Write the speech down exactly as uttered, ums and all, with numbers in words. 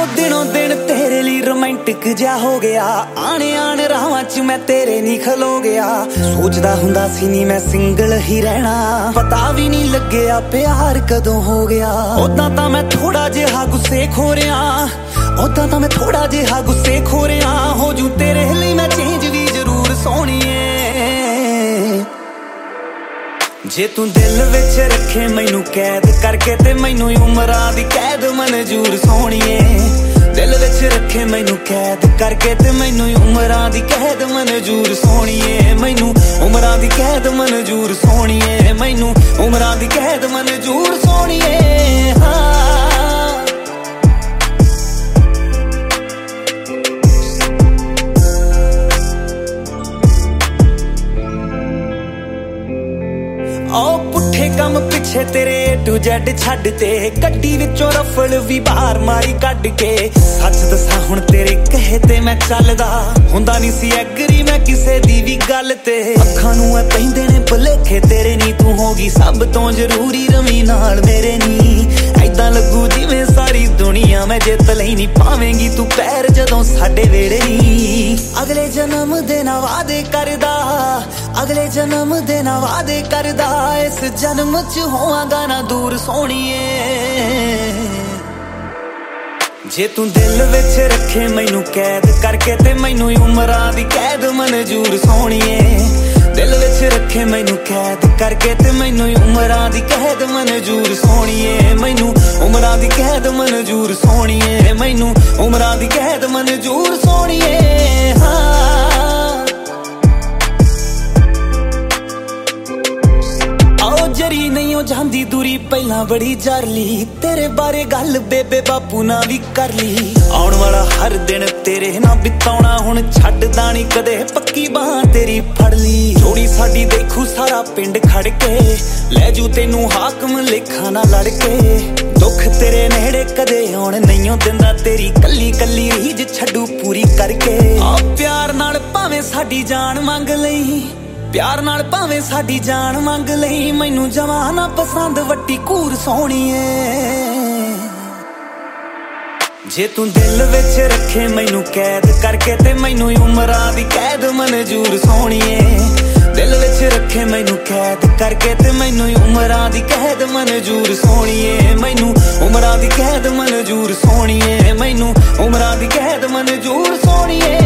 दिनों दिन तेरे लिए रोमांटिक जा हो गया, आने आने राहां च मैं तेरे नहीं खलो गया। सोचदा हुंदा सी नी मैं सिंगल ही रहना, पता भी नहीं लग्या प्यार कदों हो गया। ओदां तां मैं थोड़ा जिहा गुस्से खो रिहा, ओदां तां मैं थोड़ा जिहा गुस्से खो रिहा। हो जू तेरे लिए मैं चेंज भी जरूर सोहणीए, जे तू दिल विच रखे मैनू कैद करके ते मैनू उमरां दी कैद मंजूर सोहणीए। दिल विच रखे मैनू कैद करके ते मैनू उमरां दी कैद मंजूर सोहणीए। मैनू उमरां दी कैद मंजूर सोहणीए, मैनू उमरां दी कैद मंजूर सोहणीए। हाँ ओ पुठे कम पिछे तेरे टू जेड छड्ड ते, गड्डी विचों रफल भी बाहर मारी कढ के। सच दसा हुण तेरे कहे ते मैं चलदा, हुंदा नहीं सी एग्री मैं किसे दी भी गल ते। अखां नूं ऐ पैंदे ने भुलेखे तेरे नी, तू होगी सब तो जरूरी रवी नाल मेरे नी। ऐदां लगू जिवें सारी दुनिया मैं जित लई नी पावेंगी तू पैर जदों साडे वेड़े नी। अगले जन्म दे ना वादे करदा, अगले जन्म दे ना वादे करदा, इस जन्म च होवांगा ना दूर सोहणीए। जे तू दिल विच रखे मैनू कैद करके ते मैनू उमरां दी कैद मंजूर सोहणीए। दिल विच रखे मैनू कैद करके ते मैनू उमरां दी कैद मंजूर सोहणीए। मैनू उमरां दी कैद मंजूर सोहणीए, मैनू उमरां दी कैद मंजूर सोहणीए। हाँ जरी नहीं हो जांदी दूरी पहला बड़ी जारली, तेरे बारे गल बेबे बापू ना भी कर ली। आउण वाला हर दिन तेरे ना बिताउणा हुण छड्डदा नहीं कदे, पक्की बाह तेरी फड़ ली। जोड़ी साडी देखू सारा पिंड खड़ के, ले जू तेनू हाकम लेखा ना लड़ के। दुख तेरे नेड़े कदे आउण नहीं हो दिंदा, तेरी कल्ली कल्ली रीज छड्डू पूरी करके। आ प्यार नाल भावें साडी जान मंग लई, प्यार नाल भावें साडी जान मंग लई। मैनू जवाना पसंद वट्टी घूर सोहणीए। जे तू दिल विच रखे मैनू कैद करके ते मैनू उमरां दी कैद मंजूर सोहणीए। दिल विच रखे मैनू कैद करके ते मैनू उमरां दी कैद मंजूर सोहणीए। मैनू उमरां दी कैद मंजूर सोहणीए, मैनू उमरां दी कैद मंजूर सोहणीए।